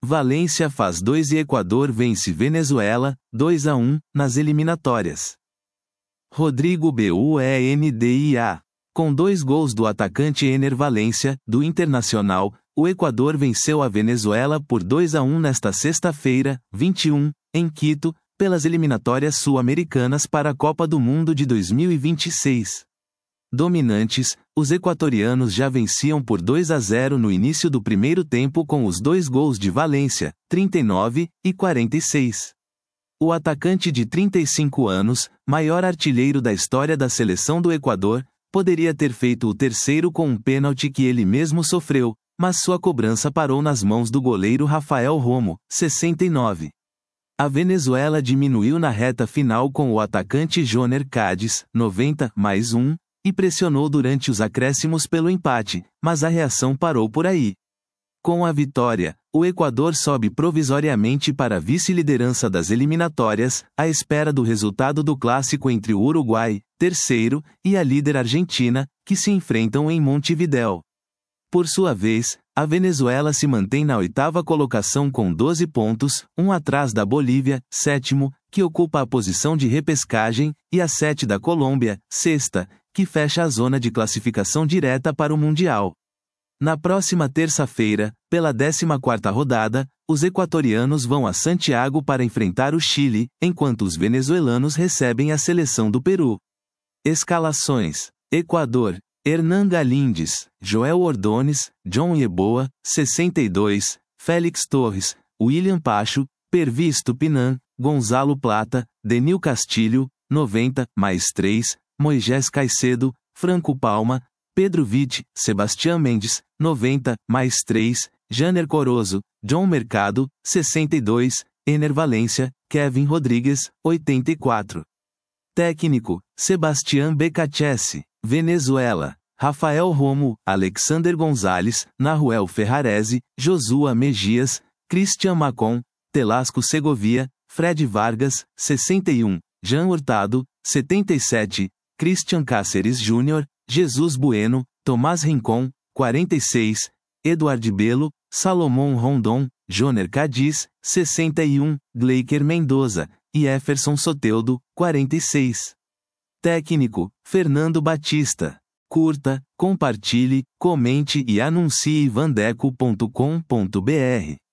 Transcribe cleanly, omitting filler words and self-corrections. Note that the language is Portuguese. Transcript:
Valência faz 2 e Equador vence Venezuela, 2-1, nas eliminatórias. Rodrigo Buendia. Com 2 gols do atacante Ener Valência, do Internacional, o Equador venceu a Venezuela por 2-1 nesta sexta-feira, 21, em Quito, pelas eliminatórias sul-americanas para a Copa do Mundo de 2026. Dominantes, os equatorianos já venciam por 2-0 no início do primeiro tempo com os 2 gols de Valência, 39 e 46. O atacante de 35 anos, maior artilheiro da história da seleção do Equador, poderia ter feito o terceiro com um pênalti que ele mesmo sofreu, mas sua cobrança parou nas mãos do goleiro Rafael Romo, 69. A Venezuela diminuiu na reta final com o atacante Joner Cádiz, 90+1, e pressionou durante os acréscimos pelo empate, mas a reação parou por aí. Com a vitória, o Equador sobe provisoriamente para a vice-liderança das eliminatórias, à espera do resultado do clássico entre o Uruguai, terceiro, e a líder Argentina, que se enfrentam em Montevidéu. Por sua vez, a Venezuela se mantém na 8ª colocação com 12 pontos, um atrás da Bolívia, sétimo, que ocupa a posição de repescagem, e a 7 da Colômbia, sexta, que fecha a zona de classificação direta para o Mundial. Na próxima terça-feira, pela 14ª rodada, os equatorianos vão a Santiago para enfrentar o Chile, enquanto os venezuelanos recebem a seleção do Peru. Escalações: Equador, Hernan Galíndez, Joel Ordones, John Yeboah, 62, Félix Torres, William Pacho, Pervis Tupinan, Gonzalo Plata, Denil Castilho, 90+3, Moisés Caicedo, Franco Palma, Pedro Vitti, Sebastián Mendes, 90+3, Janer Corozo, John Mercado, 62, Ener Valência, Kevin Rodrigues, 84. Técnico, Sebastián Becachese. Venezuela, Rafael Romo, Alexander Gonzalez, Nahuel Ferrarese, Josua Mejias, Christian Macon, Telasco Segovia, Fred Vargas, 61, Jean Hurtado, 77, Christian Cáceres Jr., Jesus Bueno, Tomás Rincon, 46, Eduardo Belo, Salomão Rondon, Joner Cádiz, 61, Gleiker Mendoza, e Jefferson Soteldo, 46. Técnico, Fernando Batista. Curta, compartilhe, comente e anuncie vandeco.com.br.